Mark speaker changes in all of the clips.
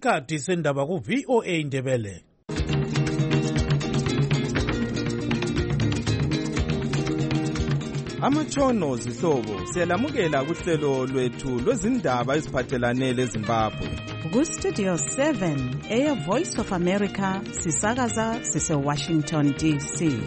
Speaker 1: Isikhathi sendaba ku VOA Indebele.
Speaker 2: Amatshono zihlobo siyalamukela kuhlelo lwethu lwezindaba eziphathelane leZimbabwe.
Speaker 3: Ku Studio 7 Air Voice of America sisakaza sise Washington DC.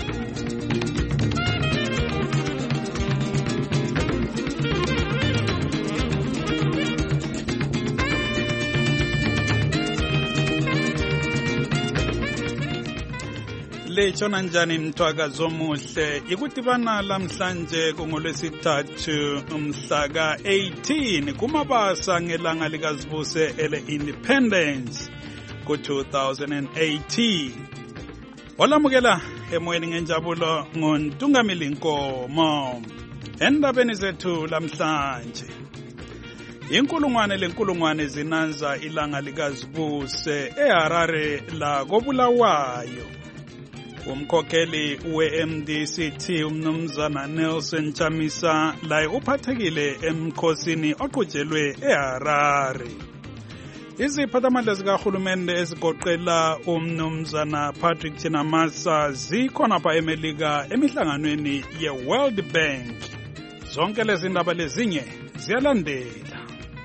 Speaker 4: Lechona njani mthwakazo omuhle ikudibana lamhlanje kungolwesithathu umhlaka 18 kumabasa ngelanga likazibuse ele Independence ku-2018. Olamukela emoyeni ngenjabulo ngontungamili Nkomo. Endabeni zethu lamhlanje inkulungwane zinanza ilanga likazibuse eHarare la koBulawayo. Umkhokheli we-MDCT umnumzana Nelson Chamisa laye uphathekile emkhosini oqhutshelwe eHarare. Iziphathamandla zikahulumende ezigoqela umnumzana Patrick Chinamasa zikhona pha eMelika emihlanganweni ye-World Bank. Zonke lezi ndaba lezinye ziyalandela.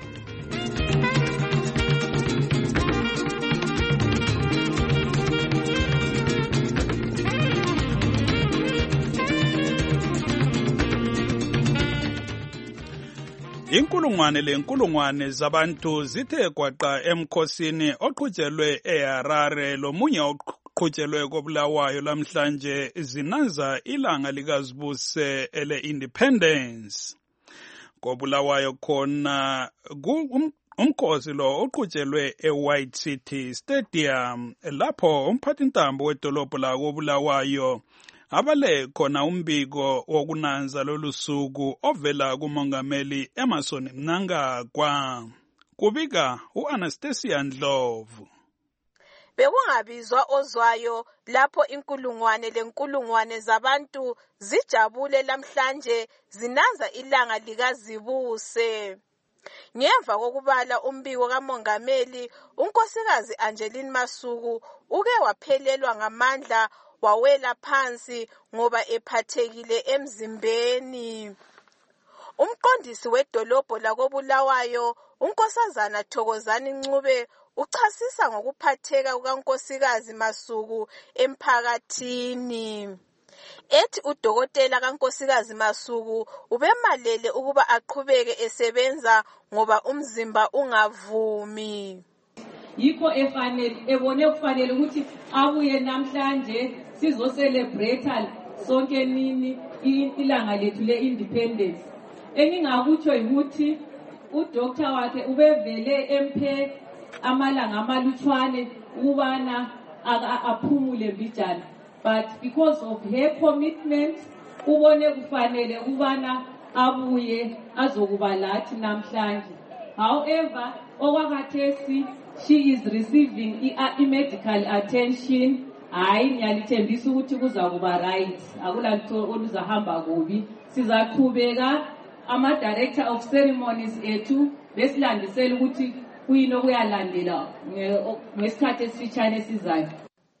Speaker 4: Inkulungwane zabantu zithe gwaqa emkhosini oqhutshelwe eHarare lomunye oqhutshelwe koBulawayo lamhlanje zinanza ilanga likazibuse ele Independence. KoBulawayo khona umkhosi lo oqhutshelwe eWhite City Stadium lapho umphathintambo wedolobho la koBulawayo abale khona umbiko wokunanza lolu suku ovela kumongameli Emmerson Mnangagwa. Kubika uAnastasia Ndlovu.
Speaker 5: Bekungabizwa ozwayo lapho inkulungwane zabantu zijabule lamhlanje zinanza ilanga likazibuse. Ngemva kokubala umbiko kamongameli unkosikazi Angeline Masuku uke waphelelwa ngamandla wawela phansi ngoba ephathekile emzimbeni. Umqondisi wedolobho lakoBulawayo unkosazana Thokozani Ncube uchasisa ngokuphatheka kukankosikazi Masuku emphakathini. Ethi udokotela kankosikazi Masuku ubemalele ukuba aqhubeke esebenza ngoba umzimba ungavumi.
Speaker 6: Yikho ebone kufanele ukuthi abuye namhlanje sizo celebrate sonke nini ilanga lethu le-independence. Engingakutsho ukuthi udoktor wakhe ubevele emphe amalanga amalutshwane ukubana aphumule mbijana, but because of her commitment ubone kufanele ukubana abuye azokuba lathi namhlanje. However, okwakhathesi she is receiving medical attention. Hayi ngiyalithembisa ukuthi kuzakuba right, akulalutho oluzahamba kubi. Sizaqhubeka ama-director of ceremonies ethu besilandisela ukuthi kuyini okuyalandela ngesikhathi esifitshane esizayo.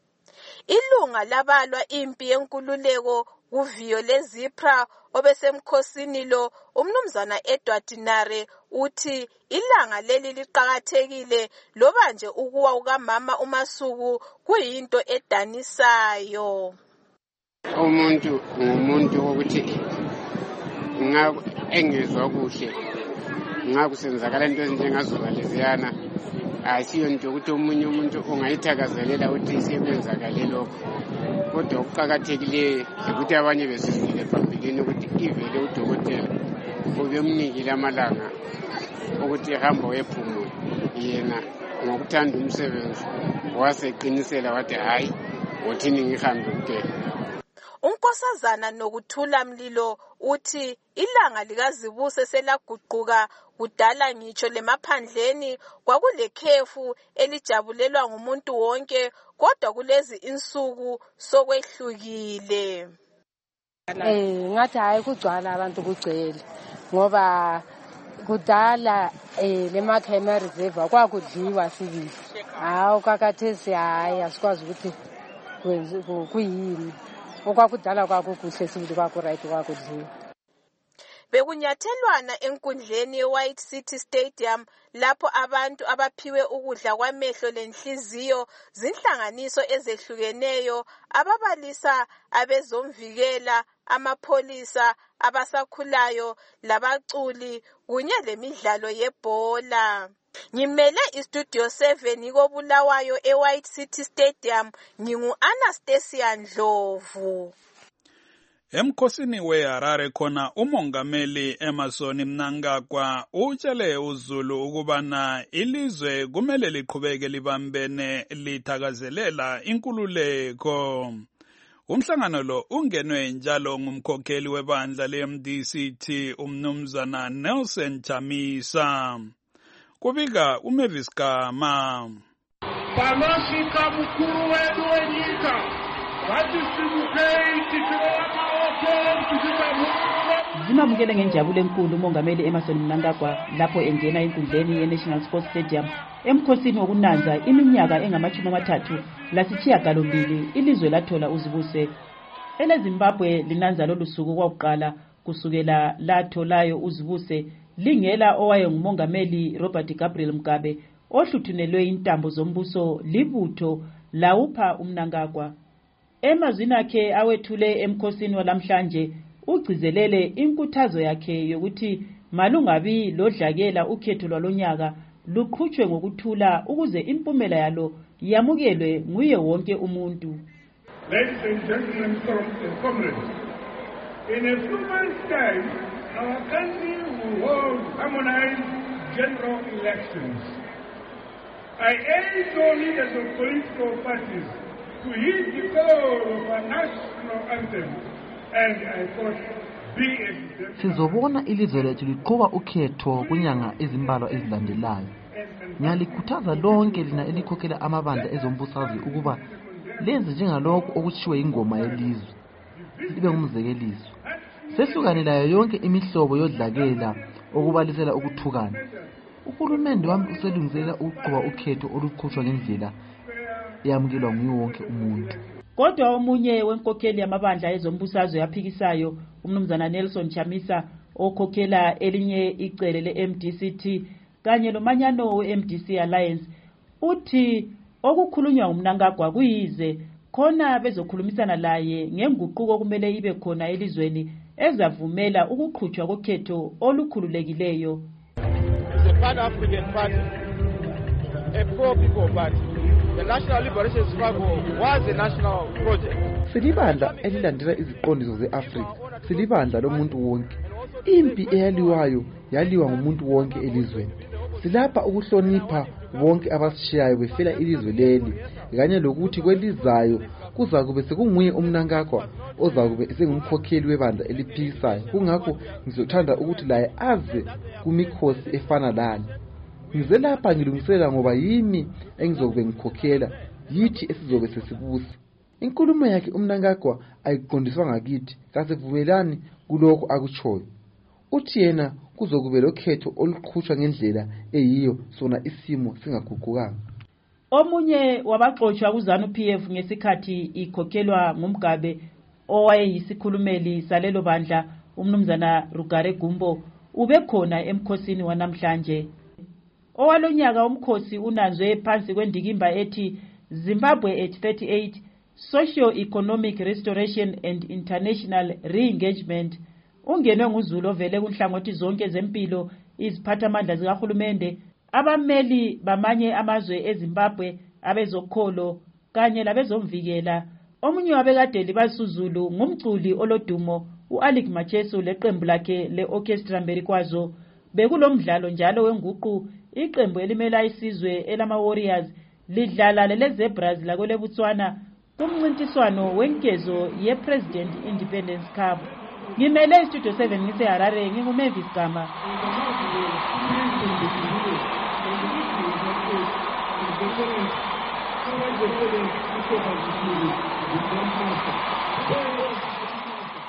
Speaker 5: Ilunga labalwa impi yenkululeko kuviyo lezipra obesemkhosini lo umnumzana Edward Nare uthi ilanga leli liqhakathekile loba nje ukuwa kukamama uMasuku kuyinto edanisayo.
Speaker 7: Umuntu ukuthi engezwa kuhle ngakusenzakala into ezinjengazoba leziyana asiyo nto ukuthi omunye umuntu ungayithakazelela ukuthi isebenzakale lokho. Kodwa okuqhakathekileyo ukuthi abanye besizile phambilini ukuthi ivele udokotela ubemnikile amalanga ukuthi ehamba wephumula. Yena ngokuthanda umsebenzi waseqinisela wathi hayi uthini ngihambe kuphela.
Speaker 5: Unkosazana Nokuthula Mlilo uthi ilanga likazibuse selaguquka kudala ngitsho lemaphandleni kwakulekhefu elijabulelwa ngumuntu wonke kodwa kulezi insuku sokwehlukile.
Speaker 8: Ngathi hayi kugcwala abantu kugcwele ngoba kudala le Khayelitsha reserve kwakudliwa sibili hawu kakathesi hayi asikwazi ukuthi kuyini okwakudala kwakukuhle sibili kwakuright kwakudliwa.
Speaker 5: Bekunyathelwana enkundleni ye-White City Stadium lapho abantu abaphiwe ukudla kwamehlo lenhliziyo zinhlanganiso ezehlukeneyo ababalisa abezomvikela, amapholisa, abasakhulayo labaculi kunye lemidlalo yebhola. Ngimele iStudio 7 koBulawayo eWhite City Stadium, ngingu-Anastasia Ndlovu.
Speaker 4: Emkhosini weHarare khona umongameli Emmerson Mnangagwa utshele uZulu ukubana ilizwe kumele liqhubeke libambene lithakazelela inkululeko. Umhlangano lo ungenwe njalo ngumkhokheli webandla leMDCT umnumzana Nelson Chamisa. Kubika uMavis Gama.
Speaker 9: Panosika mkuru wedu wenyika
Speaker 10: Zimamukele ngenjabulo enkulu umongameli Emmerson Mnangagwa lapho engena enkundleni ye-National Sports Stadium emkhosini wokunanza iminyaka engama-38 ilizwe lathola uzibuse. EleZimbabwe linanza lolu suku kwakuqala kusukela latholayo uzibuse lingela owayengumongameli Robert Gabriel Mugabe ohluthunelwe intambo zombuso libutho lawupha uMnangagwa. Emazwini akhe awethule emkhosini walamhlanje ugcizelele inkuthazo yakhe yokuthi malungabi lodlakela ukhetho lwalonyaka luqhutshwe ngokuthula ukuze impumela yalo yamukelwe nguye wonke umuntu.
Speaker 9: Ladies and gentlemen, comrades, in a few months' time, our country will hold harmonized general elections. I urge all leaders of political parties to heed the call of our national anthem, and I quote, be exemplary.
Speaker 11: Sizobona ilizwe lethu liqhuba ukhetho kunyanga ezimbalwa ezilandelayo. Ngiyalikhuthaza lonke lina elikhokhela amabandla ezombusazwe ukuba lenze njengalokho okutshiwe ingoma yelizwe, libe ngumzekeliso. Sehlukane layo yonke imihlobo yodlakela okubalisela ukuthukana. Uhulumende wami uselungiselela ukuqhuba ukhetho oluqhutshwa ngendlela yamukelwa nguye wonke umuntu.
Speaker 10: Kodwa omunye wenkokheli yamabandla ezombusazwe yaphikisayo umnumzana Nelson Chamisa okhokhela elinye icele le-MDCT kanye lomanyano we-MDC Alliance uthi okukhulunywa uMnangagwa kuyize khona bezokhulumisana laye ngenguquko kumele ibe khona elizweni ezavumela ukuqhutshwa kokhetho olukhululekileyo.
Speaker 12: The Pan-African Party, a pro-people party. The National Liberation Struggle was a national project.
Speaker 11: Silibandla elilandela iziqondiso ze-Afrika, silibandla lomuntu wonke. Impi eyaliwayo yaliwa ngumuntu wonke elizweni. Silapha ukuhlonipha bonke abasishiyayo befela ilizwe leli, kanye lokuthi kwelizayo kuza kube sekunguye uMnangagwa ozakube esengumkhokheli webandla eliphikisayo. Kungakho ngizothanda ukuthi laye aze kumikhosi efana lani. Ngize lapha ngilungiselela ngoba yimi engizokube ngikhokhela, yithi esizobe sesibusa. Inkulumo yakhe uMnangagwa ayiqondiswa ngakithi, kasivumelani kulokho akutshoyo. Uthi yena kuzokube lokhetho oluqhutshwa ngendlela eyiyo sona isimo singaguqukanga.
Speaker 10: Omunye wabaxoshwa kuZANU-PF ngesikhathi ikhokhelwa nguMgabe owayeyisikhulumeli salelo bandla umnumzana Rugare Gumbo ubekhona emkhosini wanamhlanje. Owalonyaka umkhosi unanzwe phansi kwendikimba ethi Zimbabwe at 38 Socio-Economic Restoration and International Re-Engagement ungenwe nguZulu ovele kunhlangothi zonke zempilo, iziphathamandla zikahulumende, abameli bamanye amazwe eZimbabwe, abezokholo kanye labezomvikela. Omunye wabekadeli basuzulu ngumculi olodumo uAlick Macheso leqembu lakhe le-orchestra Mberikwazo. Bekulomdlalo njalo wenguqu iqembu elimela isizwe elama-Warriors lidlala lele-Zebras lakwele Botswana kumncintiswano wenkezo ye-President Independence Cup. Ngimele iStudio 7 ngiseHarare, nginguMavis Gama.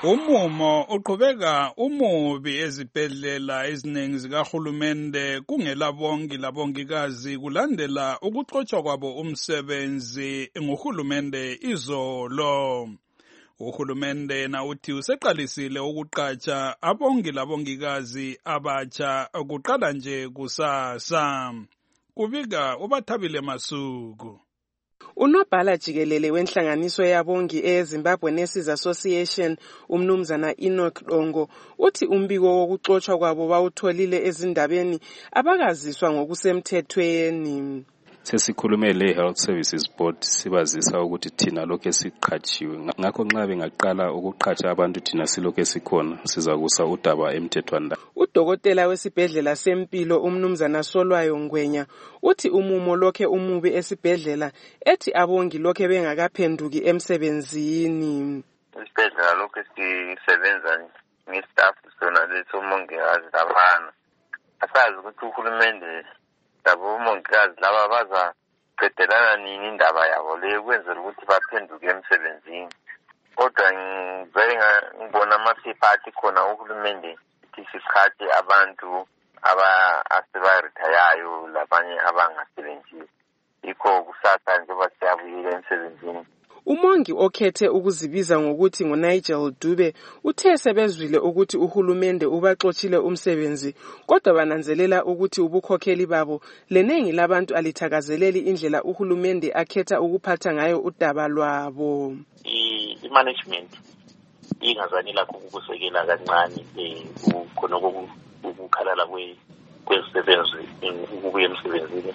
Speaker 4: Umumo uqhubeka umubi ezibhedlela eziningi zikahulumende kungelabongi labongikazi kulandela ukuxotshwa kwabo umsebenzi nguhulumende izolo. Uhulumende na uthi useqalisile ukuqatsha abongi labongikazi abatsha kuqala nje kusasa. Kubika uBathabile Masuku.
Speaker 13: Unobhala jikelele wenhlanganiso yabongi eZimbabwe Nurses Association umnumzana Enoch Dongo uthi umbiko wokuxotshwa kwabo bawutholile ezindabeni abakaziswa ngokusemthethweni.
Speaker 14: Sesikhulume le-Health Services Board sibazisa ukuthi thina lokho esiqhatshiwe ngakho nxa bengaqala ukuqhatsha abantu thina silokho esikhona sizakusa udaba emthethwanda.
Speaker 13: Udokotela wesibhedlela sempilo umnumzana Solwayo Ngwenya uthi umumo lokhe umubi esibhedlela ethi abongi lokhe bengakaphenduki emsebenzini.
Speaker 15: Isibhedlela lokho sisebenza ngestaff sona lethu umongikazi labana. Asazi ukuthi uhulumende labo umongikazi laba bazaqedelana nini indaba yabo leyo kwenzela ukuthi baphenduke emsebenzini. Kodwa ngivele ngibona amaphepha athi khona uhulumende isikhathi abantu asebarethayayo labanye abangasebenzi. Yikho kusasa njengoba siyabuyela emsebenzini.
Speaker 13: Umongi okhethe ukuzibiza ngokuthi nguNigel Dube uthe sebezwile ukuthi uhulumende ubaxotshile umsebenzi kodwa bananzelela ukuthi ubukhokheli babo lenengi labantu alithakazeleli indlela uhulumende akhetha ukuphatha ngayo udaba lwabo.
Speaker 16: I-management ingazani lakho ukusekela kancane khona ukukhalala kwezisebenzi ukubuya emsebenzini.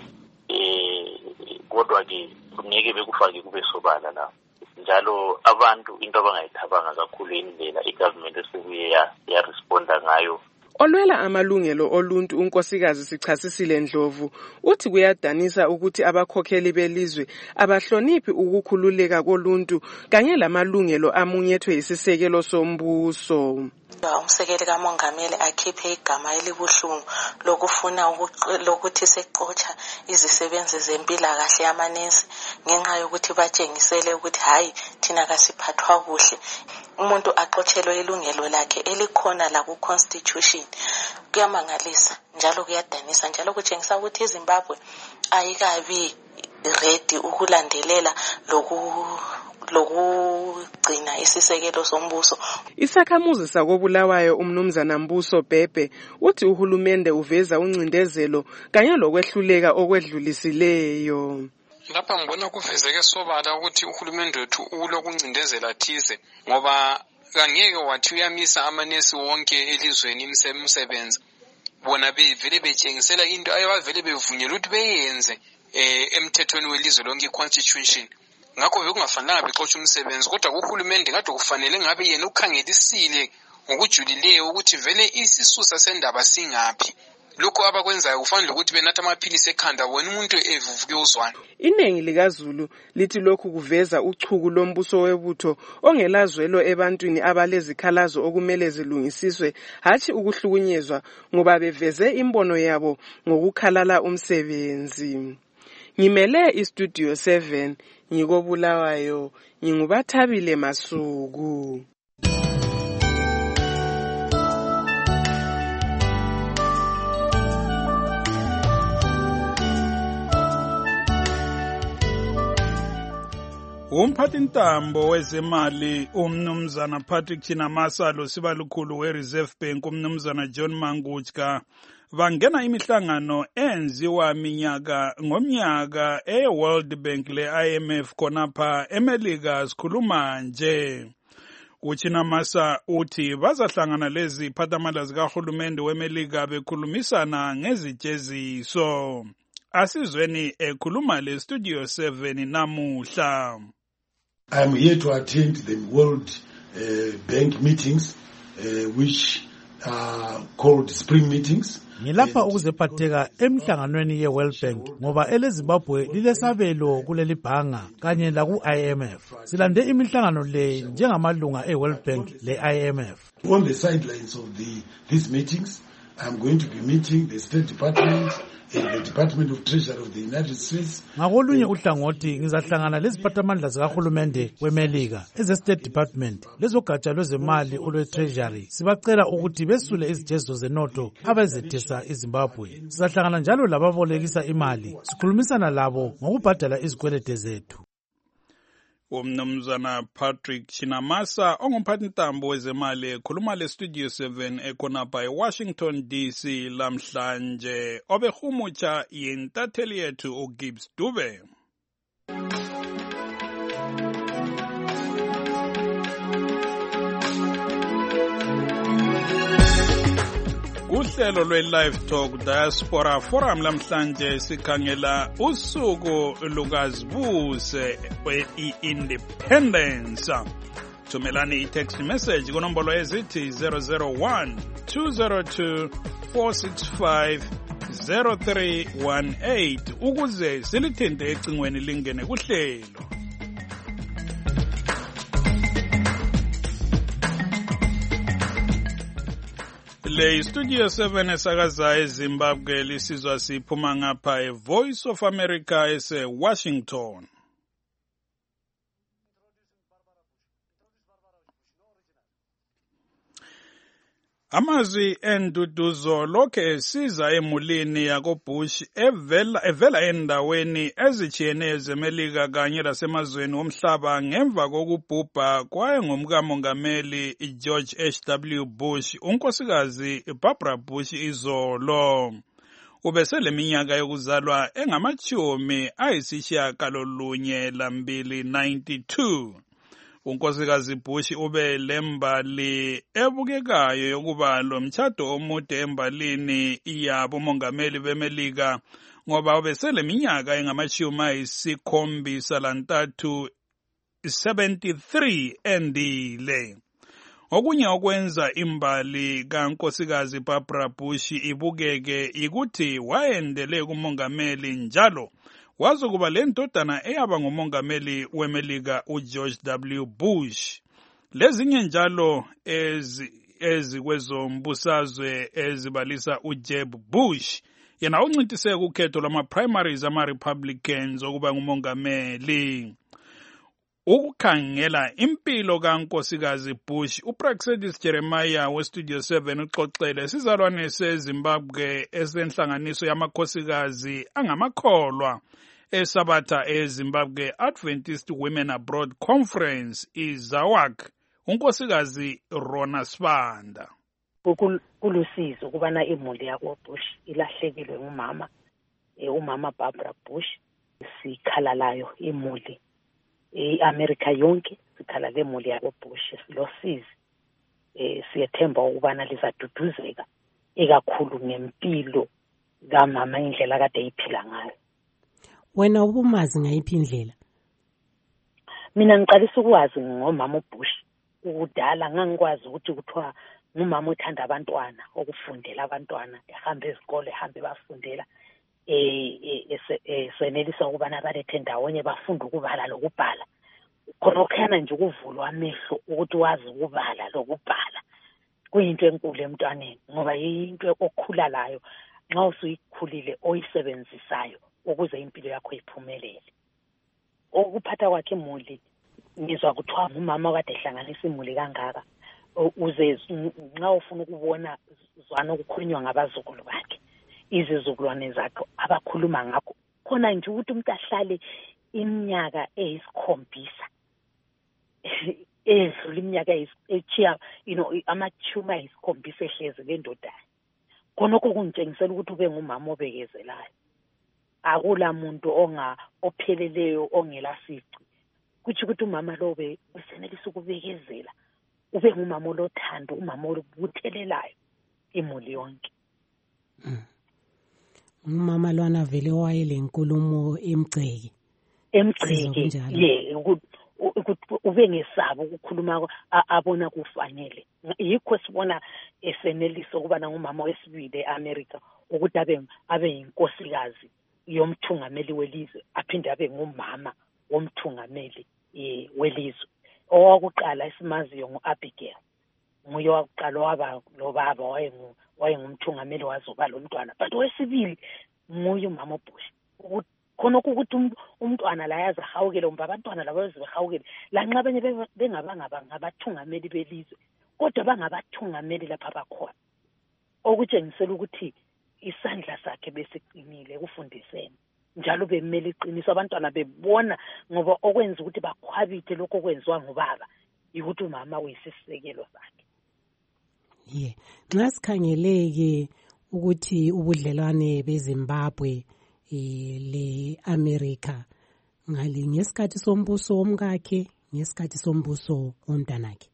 Speaker 16: Kodwa ke ngeke bekufake kube sobala la. Njalo abantu into abangayithabanga kakhulu indlela igovernment esibuye ya responda ngayo.
Speaker 13: Olwela amalungelo oluntu unkosikazi Sichasisile Ndlovu uthi kuyadanisa ukuthi abakhokheli belizwe abahloniphi ukukhululeka koluntu kanye lamalungelo amunyethwe isisekelo sombuso.
Speaker 17: Umsekeli kamongameli akhiphe igama elibuhlungu lokufuna lokuthi seqotsha izisebenzi zempilakahle yamanesi ngenxa yokuthi batshengisele ukuthi hayi thina kasiphathwa kuhle. Umuntu aqotshelwe ilungelo lakhe elikhona la ku constitution. Kuyamangalisa njalo kuyadanisa njalo kutshengisa ukuthi iZimbabwe ayikabi ready ukulandelela lokugcina isisekelo sombuso.
Speaker 13: Isakhamuzi sakobulawayo umnumzana Mbuso Bhebhe uthi uhulumende uveza uncindezelo kanye lokwehluleka okwedlulisileyo.
Speaker 18: Lapha ngibona kuvezeke sobala ukuthi uhulumende wethu ulokuncindezela thize ngoba angeke wathi uyamisa amanesi wonke elizweni imsebenzi. Bona bevele betshengisela into ayabavele bevunyelwa ukuthi beyenze emthethweni welizwe lonke iconstitution. Ngakho bekungafanele bexotshe umsebenzi kodwa uhulumende kade kufanele ngabe yena ukhangelisile ngokujulileyo ukuthi vele isisusa sendaba singaphi. Lokho abakwenzayo kufanele ukuthi benatha amaphilisi ekhanda wona umuntu evuvuke uzwana.
Speaker 13: Inengi likaZulu lithi lokhu kuveza uchuku lombuso webutho ongelazwelo ebantwini abalezikhalazo okumele zilungisiswe hathi ukuhlukunyezwa ngoba beveze imbono yabo ngokukhalala umsebenzi. Ngimele istudio 7 ngikobulawayo nginguBathabile Masuku.
Speaker 4: Umphathintambo wezemali umnumzana Patrick Chinamasa losibalukhulu we-Reserve Bank umnumzana John Mangutska bangena imihlangano enziwa minyaka ngomnyaka e-World Bank le-IMF khonapha eMelika sikhuluma nje. UChinamasa uthi bazahlangana lezi phathamandla zikahulumende weMelika bekhulumisana ngezijeziso. Asizweni ekhuluma le Studio 7 namuhla.
Speaker 19: I am here to attend the World Bank meetings which are called spring meetings.
Speaker 1: Ngilapha ukuzephatheka emhlanganweni ye-World Bank ngoba eleZimbabwe lilesabelo kuleli bhanga kanye laku-IMF. Silande imihlangano le njengamalunga e-World Bank le-IMF.
Speaker 19: On the sidelines of these meetings, I'm going to be meeting the State Department and the Department of Treasury of the United States.
Speaker 1: Ngakolunye uhlangothi ngizahlangana leziphathamandla zikahulumende weMelika eze-State Department lezogatsha lwezemali olwe-Treasury. Sibacela ukuthi besule izijezo zenotho abazethesa iZimbabwe. Sizahlangana njalo lababolekisa imali, sikhulumisana labo ngokubhadala izikwelede zethu.
Speaker 4: Umnumzana Patrick Chinamasa ongumphathintambo wezemali ekhuluma le-Studio 7 ekhonapha eWashington DC lamhlanje obehumutsha yintatheli yethu uGibbs Dube. Uhlelo lwe-Live Talk Diaspora Forum lamhlanje sikhangela usuku lukazibuse i-Independence. Thumelani i-text message kunombolo ezithi 001-202-465-0318 ukuze silithinte ecingweni lingene kuhlelo. Le Studio 7 esakaza eZimbabwe lisizwa siphuma ngapha eVoice of America ese-Washington. Amazwi enduduzo lokhe esiza emulini yakoBush evela endaweni ezitshiyeneyo zeMelika kanye lasemazweni omhlaba ngemva kokubhubha ngumkamongameli George H.W. Bush, unkosikazi Barbara Bush izolo. Ubeseleminyaka yokuzalwa engama-92. Unkosikazi Bush ube lembali ebukekayo yokuba lomtshado omude embalini yabo mongameli beMelika ngoba ubeseleminyaka engama-73 endile. Okunye okwenza imbali kankosikazi Barbara Bush ibukeke ikuthi wayendele kumongameli njalo wazokuba lendodana eyaba ngumongameli weMelika uGeorge W. Bush. Lezinye njalo ezikwezombusazwe ezibalisa uJeb Bush yena uncintise ukhetho lwama-primaries ama-Republicans okuba ngumongameli. Ukukhangela impilo kankosikazi Bush, uPraxedis Jeremiah weStudio 7 uxoxele sizalwane seZimbabwe esenhlanganiso yamakhosikazi angamakholwa eSabatha eZimbabwe Adventist Women Abroad Conference iZAWAC, unkosikazi Rona Sibanda.
Speaker 20: Kulusizo kubana imuli yakoBush ilahlekile umama Barbara Bush. Sikhalalayo imuli America yonke sikhala lemuli yakoBush silosizi. Siyethemba ukubana lizaduduzeka ekakhulu ngempilo kamama indlela kade eyiphila ngayo.
Speaker 21: Wena ubumazi ngayiphi indlela?
Speaker 20: Mina ngiqalisa ukwazi ngomama uBush ukudala ngangikwazi ukuthi kuthiwa ngumama othanda abantwana, okufundela abantwana, ehamba ezikole ehambe bafundela senelisa ukubana balethe ndawonye bafunda ukubala lokubhala. Khona okukhana nje ukuvulwa amehlo ukuthi wazi ukubala lokubhala kuyinto enkulu emntwaneni ngoba yinto okukhula layo nxa usuyikhulile oyisebenzisayo ukuze impilo yakho iphumelele. Ukuphatha kwakhe imuli ngizwa kuthiwa umama kade ehlanganisa imuli kangaka uze nxa ufuna ukubona zwana ukukhulunywa ngabazukulu bakhe, izizukulwane zakhe abakhuluma ngakho khona nje ukuthi umuntu ahlale iminyaka eyisikhombisa edlula iminyaka echiya amathuma eyisikhombisa ehlezi lendoda. Khonokho kungitshengisela ukuthi ube ngumama obekezelayo, akula muntu opheleleyo ongela sici. Kuthi ukuthi umama lo besenelisa ukubekezela, ube ngumama olothando, umama olubuthelelayo imuli yonke.
Speaker 21: Umama lwana vele wayelenkulumo emgceke ube ngesabo ukukhuluma abona kufanele. Yikho sibona esenelisa ukuba ngumama wesibili eAmerica ukuthi abe yinkosikazi yomthungameli welizwe aphinde abe ngumama womthungameli welizwe. Owakuqala esimaziyo nguAbigail, nguye wakuqala waba lobaba wayengumthungameli wazoba lo mntwana. But wesibili nguye umama uBush. Khona ukuthi umntwana la yaza hawukele umba abantwana labo bezibehawukele la nxa abanye ngabathungameli belizwe kodwa bangabathungameli lapha bakhona okutshengisela ukuthi isandla sakhe besiqinile ekufundiseni njalo bemele iqiniso abantwana bebona ngoba okwenza ukuthi bakhwabithe lokho okwenziwa ngubaba ukuthi umama uyisisekelo sakhe.
Speaker 2: Nxa sikhangeleke ukuthi ubudlelwane beZimbabwe le-America ngesikhathi sombuso womkakhe ngesikhathi sombuso womntanakhe.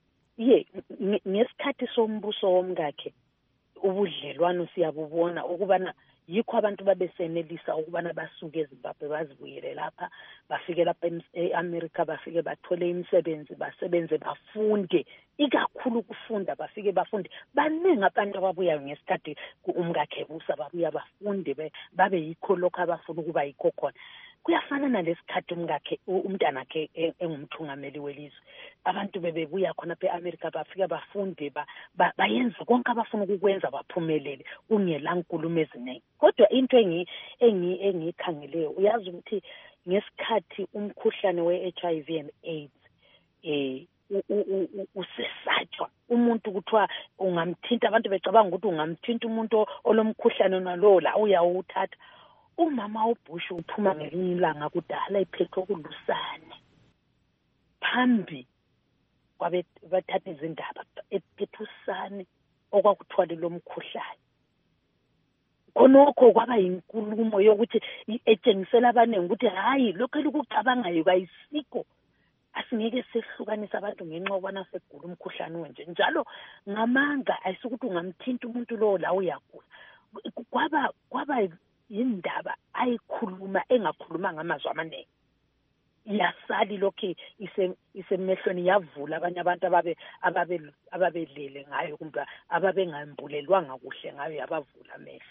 Speaker 21: Ngesikhathi sombuso womkakhe ubudlelwano siyabubona ukubana yikho abantu babesenelisa ukubana basuke eZimbabwe bazibuyele lapha bafike lapha eAmerica bafike bathole imisebenzi basebenze bafunde ikakhulu kufunda bafike bafunde baningi abantu ababuya ngesikhathi umkakhe busa babuya bafunde babe yikho lokho abafuna ukuba yikho khona. Kuyafana nalesikhathi umntanakhe engumthungameli welizwe abantu bebebuya khona eAmerica bafika bafunde bayenza konke abafuna ukukwenza baphumelele kungela nkulumo eziningi. Kodwa into engikhangeleyo uyazi ukuthi ngesikhathi umkhuhlane we-HIV and AIDS usesatshwa umuntu kuthiwa ungamthinta abantu becabanga ukuthi ungamthinta umuntu olomkhuhlane nalowo la uyawuthatha. Umama uBush uphuma ngelinye ilanga kudala iphethwe kulusane phambi bathatha izindaba ephethe usane okwakuthwala lo mkhuhlane. Khonokho kwaba yinkulumo yokuthi etshengisela abaningi ukuthi hayi lokho elikucabangayo kayisikho asingeke sehlukanisa abantu ngenxa yokubana segula umkhuhlane wenje njalo ngamanga ayisukuthi ungamthinta umuntu lo la uyagula. Kwaba indaba ayikhuluma engakhuluma ngamazwi amaningi yasali lokho isemehlweni yavula abanye abantu ababelele ngayo kumbe ababengambulelwanga kuhle ngayo yabavula amehlo.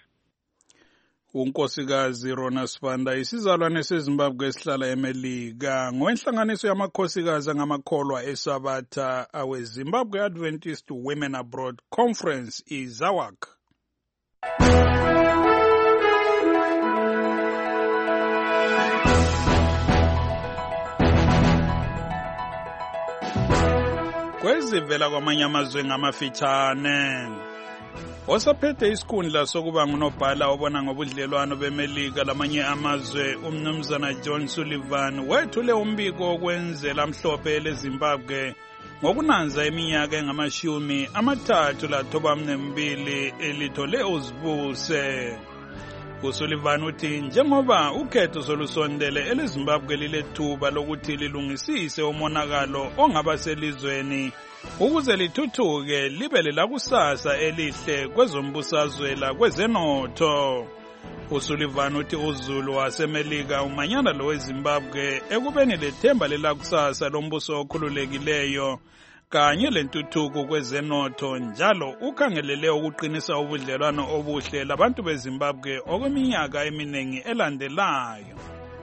Speaker 4: unkosikazi Rona Sibanda isizalwane seZimbabwe esihlala eMelika ngwenhlanganiso yamakhosikazi angamakholwa eSabatha awe-Zimbabwe Adventist Women Abroad Conference iZAWAC. Kwezivela kwamanye amazwe ngamafitshane osaphethe isikhundla sokuba ngunobhala obona ngobudlelwano beMelika lamanye amazwe umnumzana John Sullivan wethule umbiko wokwenzela mhlophe leZimbabwe ngokunanza iminyaka engama-32 elithole uzibuse. uSullivan uthi njengoba ukhetho solusondele eleZimbabwe lilethuba lokuthi lilungisise umonakalo ongaba selizweni ukuze lithuthuke libe lelakusasa elihle kwezombusazwe kwezenotho. uSullivan uthi uZulu waseMelika umanyana lo weZimbabwe ekubeni lethemba lelakusasa lombuso okhululekileyo kanye lentuthuko kwezenotho njalo ukhangelele ukuqinisa ubudlelwano obuhle labantu beZimbabwe okweminyaka eminingi elandelayo.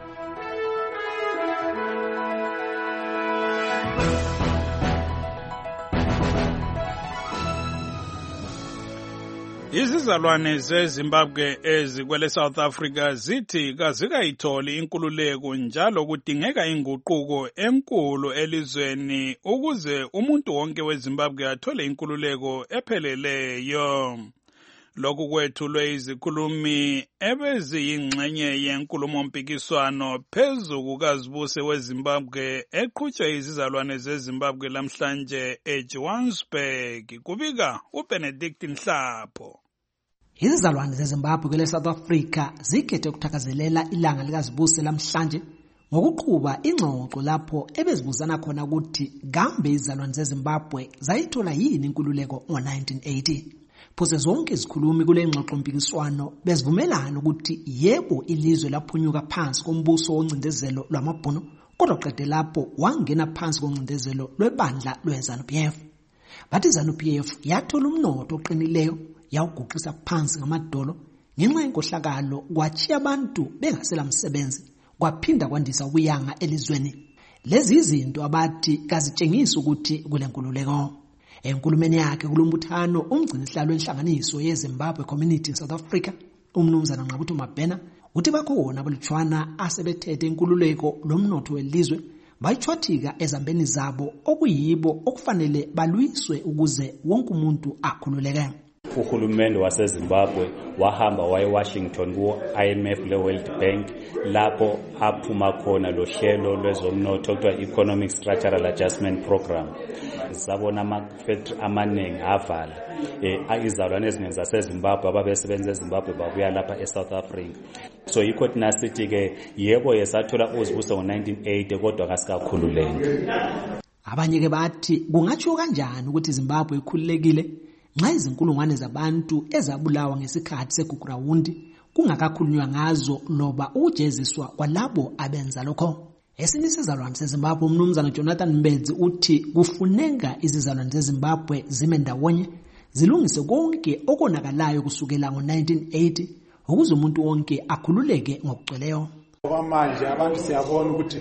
Speaker 4: Izizalwane zeZimbabwe ezikwele South Africa zithi kazikayitholi inkululeko njalo kudingeka inguquko enkulu elizweni ukuze umuntu wonke weZimbabwe athole inkululeko epheleleyo. Lokhu kwethulwe izikhulumi ebeziyingxenye yenkulumo mpikiswano phezu kukazibuse weZimbabwe eqhutshwa izizalwane zeZimbabwe lamhlanje eJohannesburg. Kubika uBenedict Nhlapho.
Speaker 22: Izizalwane zeZimbabwe kwele South Africa zikhethe ukuthakazelela ilanga likazibuse lamhlanje ngokuqhuba ingxoxo lapho ebezibuzana khona ukuthi kambe izizalwane zeZimbabwe zayithola yini inkululeko ngo-1980. Phose zonke izikhulumi kule ngxoxo mpikiswano bezivumelana ukuthi yebo ilizwe laphunyuka phansi kombuso woncindezelo lwamabhunu kodwa qede lapho wangena phansi koncindezelo lwebandla lweZANU-PF. Bathi iZANU-PF yathola umnotho oqinileyo yawuguqisa phansi ngamadolo ngenxa yenkohlakalo kwachiya abantu bengasela msebenzi kwaphinda kwandisa ubuyanga elizweni. Lezi izinto abathi kazitshengisa ukuthi kule nkululeko. Enkulumeni yakhe kulombuthano umgcinisihlalo wenhlanganiso yeZimbabwe Community in South Africa, umnumzana Nqabutho Mabhena, uthi bakhona abalutshwana asebethethe inkululeko lomnotho welizwe bayithwathika ezambeni zabo okuyibo okufanele balwiswe ukuze wonke umuntu akhululeke.
Speaker 3: Uhulumende waseZimbabwe wahamba waye Washington ku IMF le World Bank lapho aphuma khona lo hlelo lwezomnotho okuthiwa Economic Structural Adjustment Program. Sabona ama-factory amaningi avala. Izalwane eziningi zaseZimbabwe ababesebenza eZimbabwe babuya lapha eSouth Africa. So yikho thina sithi ke yebo yesathola uzibuso ngo-1980 kodwa kasikakhululeke.
Speaker 22: Abanye ke bathi kungatsho kanjani ukuthi iZimbabwe ikhululekile nxa izinkulungwane zabantu ezabulawa ngesikhathi segugrawundi kungakakhulunywa ngazo loba ukujeziswa kwalabo abenza lokho. Esinye isizalwane seZimbabwe umnumzana Jonathan Mbedzi uthi kufuneka izizalwane zeZimbabwe zime ndawonye zilungise konke okonakalayo kusukela ngo-1980 ukuze umuntu wonke akhululeke ngokugcweleyo.
Speaker 6: Manje abantu siyabona ukuthi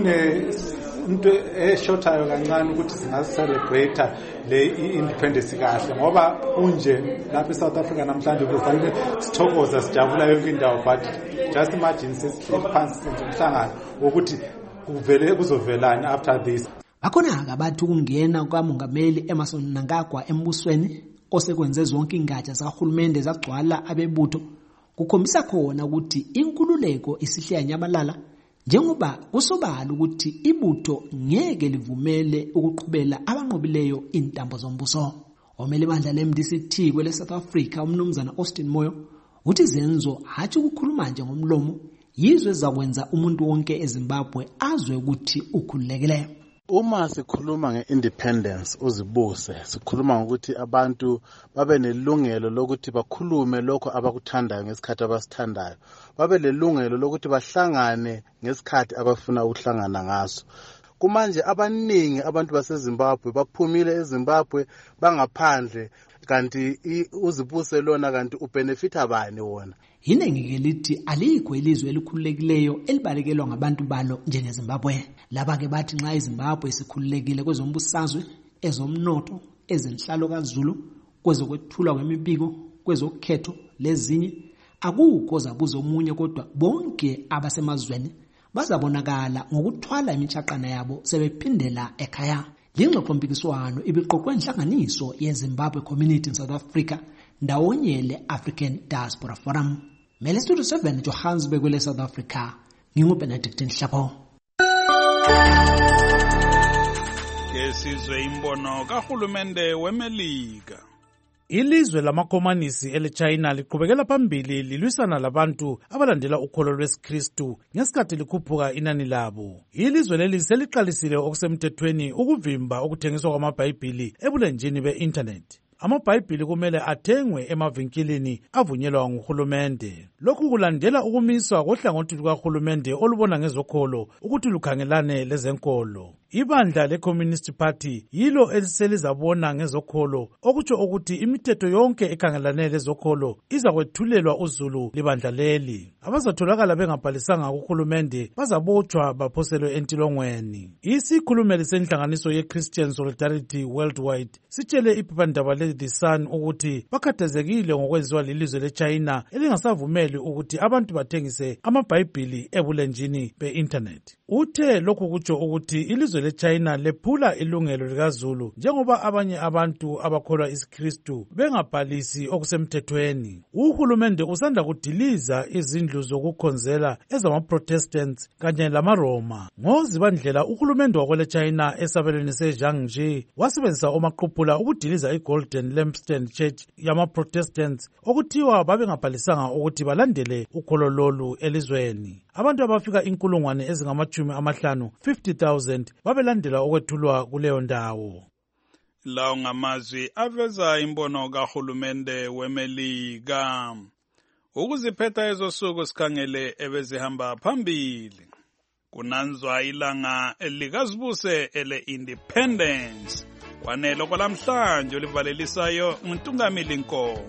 Speaker 6: into eshotayo kancane ukuthi singasicelebrate le independence kahle ngoba kunje lapha eSouth Africa namhlanje kufanele sithokoza sijabula yonke indawo, but just imagine sesihleli phansi senze umhlangano ukuthi kuvele kuzovelana after this.
Speaker 22: Bakhona abathi ukungena kukamongameli Emmerson Mnangagwa embusweni osekwenze zonke ingatsha zakahulumende zagcwala abebutho kukhombisa khona ukuthi inkululeko isihle yanyamalala njengoba kusobala ukuthi ibutho ngeke livumele ukuqhubela abanqobileyo intambo zombuso. Omele bandla leMDC kwele South Africa umnumzana Austin Moyo uthi izenzo hathi ukukhuluma nje ngomlomo yizwe zakwenza umuntu wonke eZimbabwe azwe ukuthi ukhululekile.
Speaker 23: Uma sikhuluma ngeindependence uzibuse sikhuluma ngokuthi abantu babe nelungelo lokuthi bakhulume lokho abakuthandayo ngesikhathi abasithandayo, babe lelungelo lokuthi bahlangane ngesikhathi abafuna ukuhlangana ngaso. Kumanje abaningi abantu baseZimbabwe baphumile eZimbabwe bangaphandle kanti uzibuse lona kanti ubenefita bani wona.
Speaker 22: Yinengi ke lithi alikho ilizwe elikhululekileyo elibalekelwa ngabantu balo njengeZimbabwe. Laba ke bathi nxa iZimbabwe isikhululekile kwezombusazwe, ezomnotho, ezenhlalo kaZulu, kwezokwethulwa kwemibiko, kwezokhetho lezinye, akukho zabuza omunye kodwa bonke abasemazweni bazabonakala ngokuthwala imithaqana yabo sebephindela ekhaya. Lingxoxo mpikiswano ibiqoqwe inhlanganiso yeZimbabwe Community in South Africa ndawonye le-African Diaspora Forum. Mele Studio 7 Johannesburg kwele South Africa. NginguBenedict Nhlapo.
Speaker 4: Kesizwe imbono kahulumende weMelika.
Speaker 1: Ilizwe lamakhomanisi eleChina liqhubekela phambili lilwisana labantu abalandela ukholo lwesiKristu ngesikhathi likhuphuka inani labo. Ilizwe leli seliqalisile okusemthethweni ukuvimba ukuthengiswa kwamabhayibhili ebulenjini be-internet. Amabhayibhili kumele athengwe emavinkilini avunyelwa nguhulumende. Lokhu kulandela ukumiswa kohlangothi lukahulumende olubona ngezokholo ukuthi lukhangelane lezenkolo. Ibandla le-Communist Party yilo eliselizabona ngezokholo okutsho ukuthi imithetho yonke ekhangelane lezokholo izakwethulelwa uzulu libandla leli. Abazatholakala bengabhalisanga kuhulumende bazabotshwa baphoselwe entilongweni. Isikhulumeli senhlanganiso ye-Christian Solidarity Worldwide sitshele iphephandaba le-The Sun ukuthi bakhathazekile ngokwenziwa lilizwe leChina elingasavumeli ukuthi abantu bathengise amabhayibhili ebulenjini be-internet. Uthe lokhu kutsho ukuthi ilizwe leChina lephula ilungelo likaZulu njengoba abanye abantu abakholwa isiKristu bengabhalisi okusemthethweni. Uhulumende usanda kudiliza izindlu zokukhonzela ezamaProtestants kanye lamaRoma. Ngozibandlela uhulumende wakweleChina esabelweni seJiangxi wasebenzisa omaqhuphula ukudiliza iGolden Lampstand Church yamaProtestants okuthiwa babengabhalisanga ukuthi balandele ukholo lolu elizweni. Abantu abafika inkulungwane ezingama-50,000 babelandela okwethulwa kuleyo ndawo.
Speaker 4: Lawo ngamazwi aveza imbono kahulumende weMelika. Ukuziphetha ezosuku sikhangele ebezihamba phambili. Kunanzwa ilanga elikazibuse ele-Independence. Kwanelo kwalamhlanje olivalelisayo nguNtungamili Nkomo.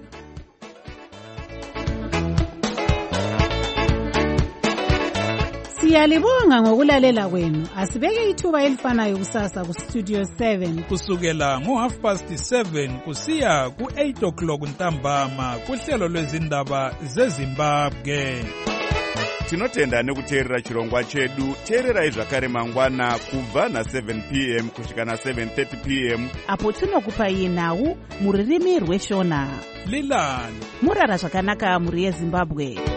Speaker 5: Siyalibonga ngokulalela kwenu. Asibeke ithuba elifanayo kusasa ku Studio 7
Speaker 4: kusukela ngo7:30 kusiya ku8 ntambama kuhlelo lwezindaba zeZimbabwe.
Speaker 7: Tinotenda nekuteerera chirongwa chedu. Teererai zvakare mangwana kubva na7 p.m. kusvika na7:30 p.m.
Speaker 8: apo tinokupai nhau muririmi rweshona.
Speaker 4: Lilani
Speaker 8: murara zvakanaka muri yeZimbabwe.